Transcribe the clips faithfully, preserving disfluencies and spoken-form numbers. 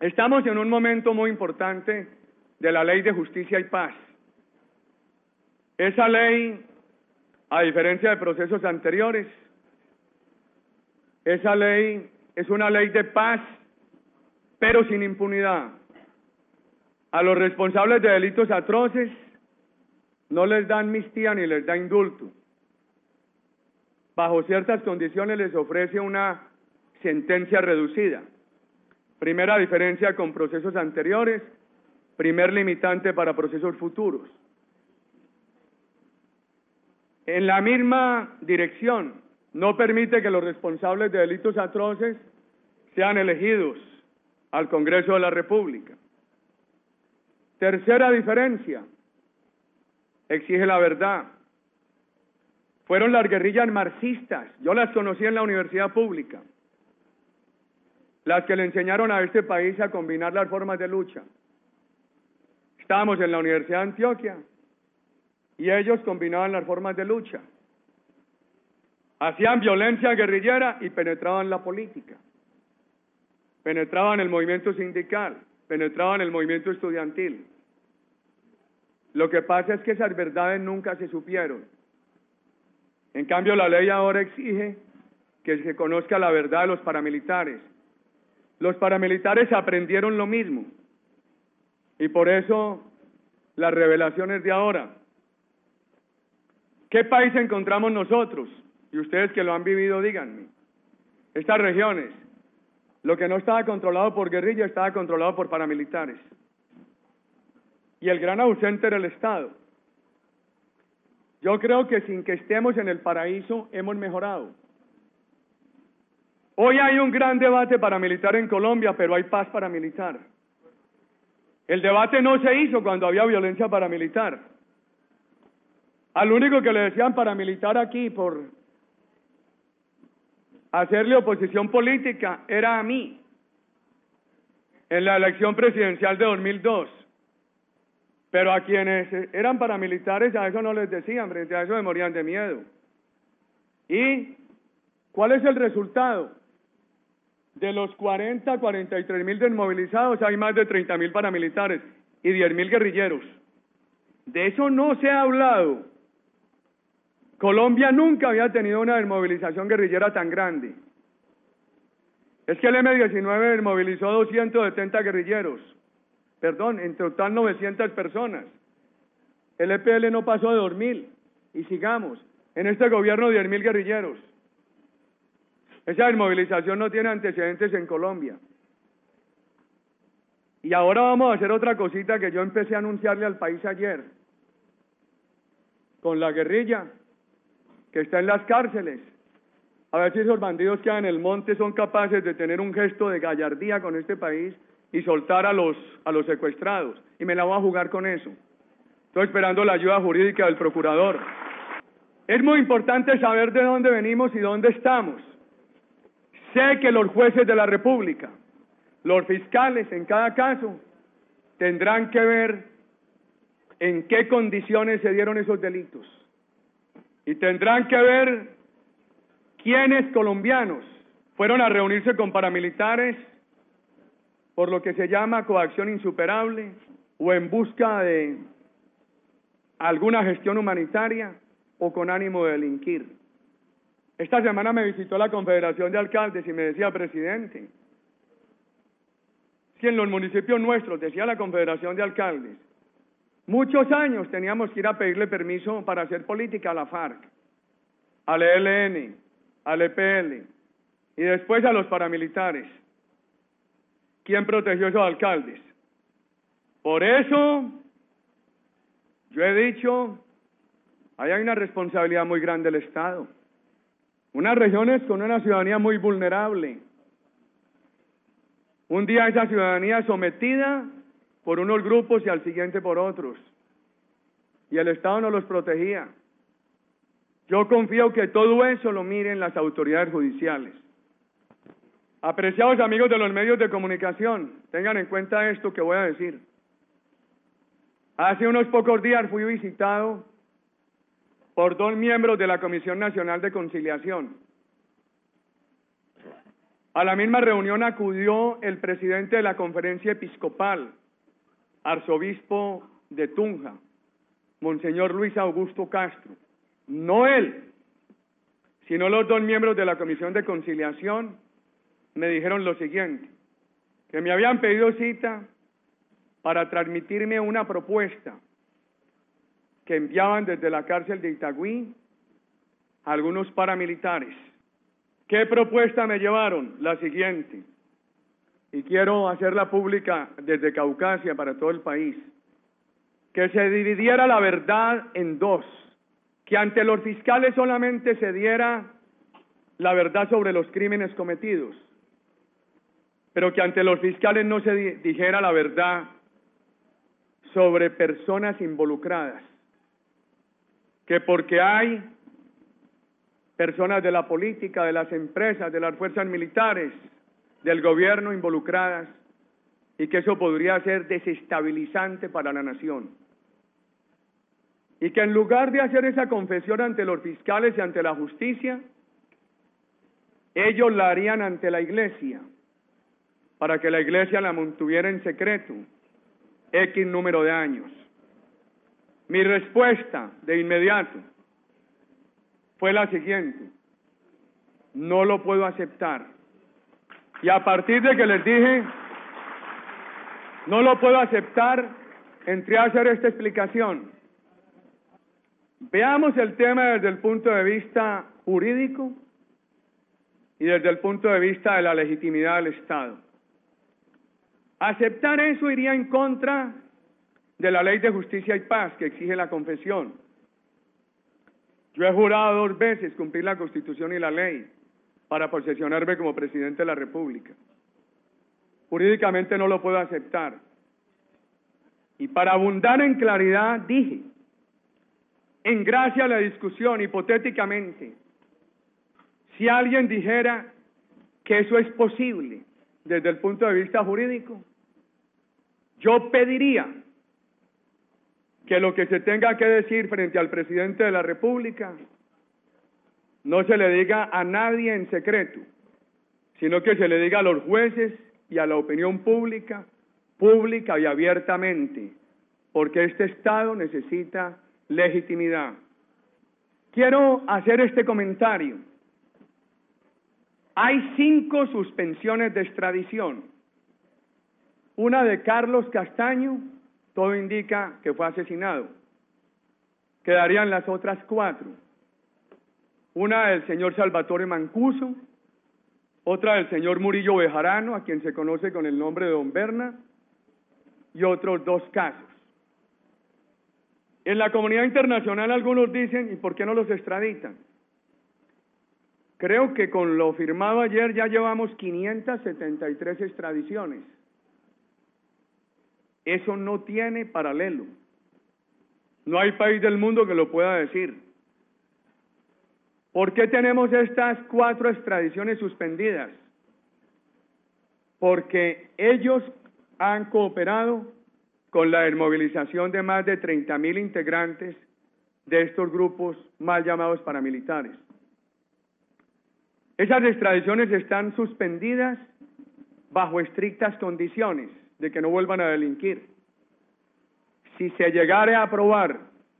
Estamos en un momento muy importante de la Ley de Justicia y Paz. Esa ley, a diferencia de procesos anteriores, esa ley es una ley de paz, pero sin impunidad. A los responsables de delitos atroces no les da amnistía ni les da indulto. Bajo ciertas condiciones les ofrece una sentencia reducida. Primera diferencia con procesos anteriores, primer limitante para procesos futuros. En la misma dirección, no permite que los responsables de delitos atroces sean elegidos al Congreso de la República. Tercera diferencia, exige la verdad. Fueron las guerrillas marxistas, yo las conocí en la universidad pública, las que le enseñaron a este país a combinar las formas de lucha. Estábamos en la Universidad de Antioquia y ellos combinaban las formas de lucha. Hacían violencia guerrillera y penetraban la política. Penetraban el movimiento sindical, penetraban el movimiento estudiantil. Lo que pasa es que esas verdades nunca se supieron. En cambio, la ley ahora exige que se conozca la verdad de los paramilitares. Los paramilitares aprendieron lo mismo. Y por eso, las revelaciones de ahora. ¿Qué país encontramos nosotros? Y ustedes que lo han vivido, díganme. Estas regiones, lo que no estaba controlado por guerrilla, estaba controlado por paramilitares. Y el gran ausente era el Estado. Yo creo que sin que estemos en el paraíso, hemos mejorado. Hoy hay un gran debate paramilitar en Colombia, pero hay paz paramilitar. El debate no se hizo cuando había violencia paramilitar. Al único que le decían paramilitar aquí por hacerle oposición política era a mí, en la elección presidencial de dos mil dos. Pero a quienes eran paramilitares a eso no les decían, frente a eso se morían de miedo. ¿Y cuál es el resultado? De los cuarenta, cuarenta y tres mil desmovilizados hay más de treinta mil paramilitares y diez mil guerrilleros. De eso no se ha hablado. Colombia nunca había tenido una desmovilización guerrillera tan grande. Es que el eme diecinueve desmovilizó doscientos setenta guerrilleros. Perdón, en total novecientas personas. El e pe ele no pasó de dos mil. Y sigamos. En este gobierno diez mil guerrilleros. Esa desmovilización no tiene antecedentes en Colombia. Y ahora vamos a hacer otra cosita que yo empecé a anunciarle al país ayer. Con la guerrilla que está en las cárceles. A ver si esos bandidos que en el monte son capaces de tener un gesto de gallardía con este país y soltar a los, a los secuestrados. Y me la voy a jugar con eso. Estoy esperando la ayuda jurídica del procurador. Es muy importante saber de dónde venimos y dónde estamos. Sé que los jueces de la República, los fiscales en cada caso, tendrán que ver en qué condiciones se dieron esos delitos. Y tendrán que ver quiénes colombianos fueron a reunirse con paramilitares por lo que se llama coacción insuperable o en busca de alguna gestión humanitaria o con ánimo de delinquir. Esta semana me visitó la Confederación de Alcaldes y me decía, presidente, si en los municipios nuestros, decía la Confederación de Alcaldes, muchos años teníamos que ir a pedirle permiso para hacer política a la FARC, al e ele ene, al e pe ele y después a los paramilitares. ¿Quién protegió a esos alcaldes? Por eso, yo he dicho, ahí hay una responsabilidad muy grande del Estado. Unas regiones con una ciudadanía muy vulnerable. Un día esa ciudadanía sometida por unos grupos y al siguiente por otros. Y el Estado no los protegía. Yo confío que todo eso lo miren las autoridades judiciales. Apreciados amigos de los medios de comunicación, tengan en cuenta esto que voy a decir. Hace unos pocos días fui visitado por dos miembros de la Comisión Nacional de Conciliación. A la misma reunión acudió el presidente de la Conferencia Episcopal, arzobispo de Tunja, Monseñor Luis Augusto Castro. No él, sino los dos miembros de la Comisión de Conciliación me dijeron lo siguiente, que me habían pedido cita para transmitirme una propuesta que enviaban desde la cárcel de Itagüí a algunos paramilitares. ¿Qué propuesta me llevaron? La siguiente, y quiero hacerla pública desde Caucasia para todo el país, que se dividiera la verdad en dos, que ante los fiscales solamente se diera la verdad sobre los crímenes cometidos, pero que ante los fiscales no se di- dijera la verdad sobre personas involucradas, que porque hay personas de la política, de las empresas, de las fuerzas militares, del gobierno involucradas, y que eso podría ser desestabilizante para la nación. Y que en lugar de hacer esa confesión ante los fiscales y ante la justicia, ellos la harían ante la Iglesia, para que la Iglesia la mantuviera en secreto X número de años. Mi respuesta de inmediato fue la siguiente: no lo puedo aceptar. Y a partir de que les dije, no lo puedo aceptar, entré a hacer esta explicación. Veamos el tema desde el punto de vista jurídico y desde el punto de vista de la legitimidad del Estado. Aceptar eso iría en contra de la Ley de Justicia y Paz que exige la confesión. Yo he jurado dos veces cumplir la Constitución y la ley para posesionarme como presidente de la República. Jurídicamente no lo puedo aceptar. Y para abundar en claridad dije, en gracia a la discusión, hipotéticamente, si alguien dijera que eso es posible desde el punto de vista jurídico, yo pediría que lo que se tenga que decir frente al presidente de la República no se le diga a nadie en secreto, sino que se le diga a los jueces y a la opinión pública, pública y abiertamente, porque este Estado necesita legitimidad. Quiero hacer este comentario. Hay cinco suspensiones de extradición. Una de Carlos Castaño, todo indica que fue asesinado. Quedarían las otras cuatro. Una del señor Salvatore Mancuso, otra del señor Murillo Bejarano, a quien se conoce con el nombre de Don Berna, y otros dos casos. En la comunidad internacional algunos dicen, ¿y por qué no los extraditan? Creo que con lo firmado ayer ya llevamos quinientas setenta y tres extradiciones. Eso no tiene paralelo. No hay país del mundo que lo pueda decir. ¿Por qué tenemos estas cuatro extradiciones suspendidas? Porque ellos han cooperado con la desmovilización de más de treinta mil integrantes de estos grupos mal llamados paramilitares. Esas extradiciones están suspendidas bajo estrictas condiciones de que no vuelvan a delinquir. Si se llegare a probar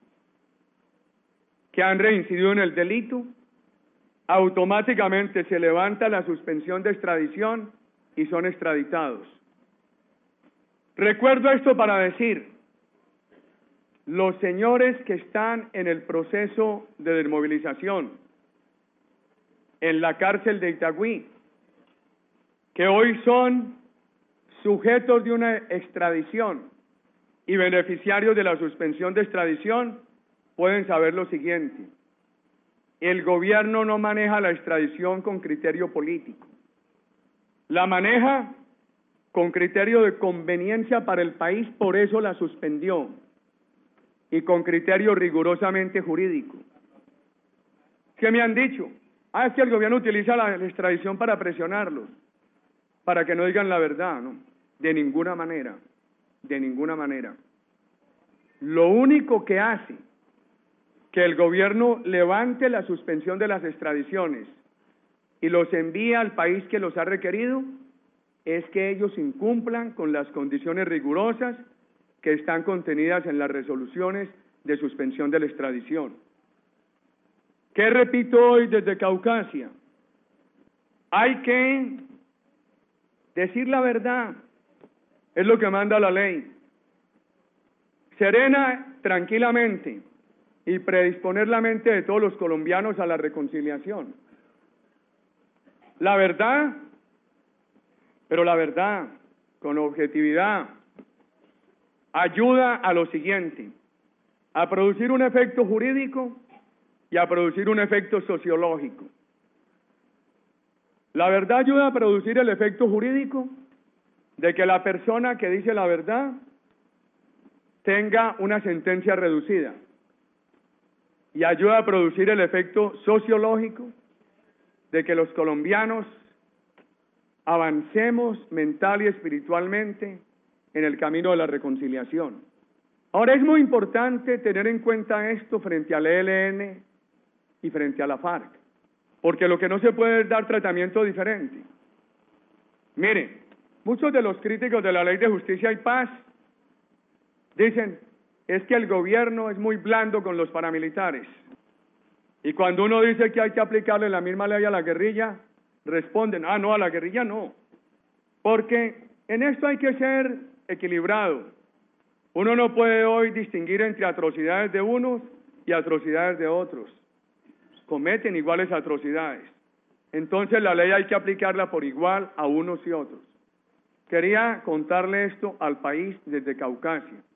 que han reincidido en el delito, automáticamente se levanta la suspensión de extradición y son extraditados. Recuerdo esto para decir, los señores que están en el proceso de desmovilización, en la cárcel de Itagüí, que hoy son sujetos de una extradición y beneficiarios de la suspensión de extradición, pueden saber lo siguiente: el gobierno no maneja la extradición con criterio político, la maneja con criterio de conveniencia para el país, por eso la suspendió, y con criterio rigurosamente jurídico. ¿Qué me han dicho? Ah, es que el gobierno utiliza la extradición para presionarlos, para que no digan la verdad, ¿no? De ninguna manera, de ninguna manera. Lo único que hace que el gobierno levante la suspensión de las extradiciones y los envía al país que los ha requerido, es que ellos incumplan con las condiciones rigurosas que están contenidas en las resoluciones de suspensión de la extradición. ¿Qué repito hoy desde Caucasia? Hay que decir la verdad, es lo que manda la ley. Serena, tranquilamente, y predisponer la mente de todos los colombianos a la reconciliación. La verdad, pero la verdad, con objetividad, ayuda a lo siguiente, a producir un efecto jurídico y a producir un efecto sociológico. La verdad ayuda a producir el efecto jurídico de que la persona que dice la verdad tenga una sentencia reducida, y ayuda a producir el efecto sociológico de que los colombianos avancemos mental y espiritualmente en el camino de la reconciliación. Ahora, es muy importante tener en cuenta esto frente al E L N y frente a la FARC, porque lo que no se puede es dar tratamiento diferente. Mire, muchos de los críticos de la Ley de Justicia y Paz dicen, es que el gobierno es muy blando con los paramilitares. Y cuando uno dice que hay que aplicarle la misma ley a la guerrilla, responden, ah, no, a la guerrilla no. Porque en esto hay que ser equilibrado. Uno no puede hoy distinguir entre atrocidades de unos y atrocidades de otros. Cometen iguales atrocidades. Entonces la ley hay que aplicarla por igual a unos y otros. Quería contarle esto al país desde Caucasia.